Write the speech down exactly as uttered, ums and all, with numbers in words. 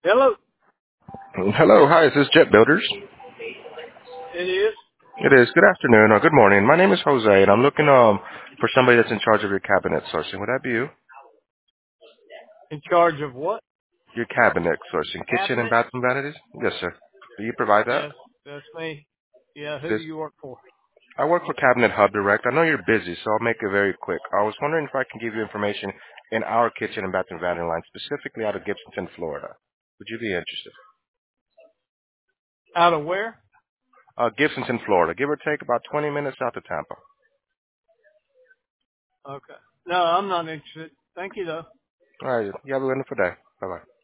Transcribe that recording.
Hello. Hello, hi, is this Jet Builders? It is. It is. Good afternoon or good morning. My name is Jose, and I'm looking um for somebody that's in charge of your cabinet sourcing. Would that be you? In charge of what? Your cabinet sourcing, kitchen and Cabinets? bathroom vanities? Yes, sir. Do you provide that? Yes, that's me. Yeah, who do This, you work for? I work for Cabinet Hub Direct. I know you're busy, so I'll make it very quick. I was wondering if I can give you information in our kitchen and bathroom vanity line, specifically out of Gibsonton, Florida. Would you be interested? Out of where? Uh, Gibsonton, Florida. Give or take about twenty minutes out to Tampa. Okay. No, I'm not interested. Thank you though. All right. You have a wonderful day. Bye-bye.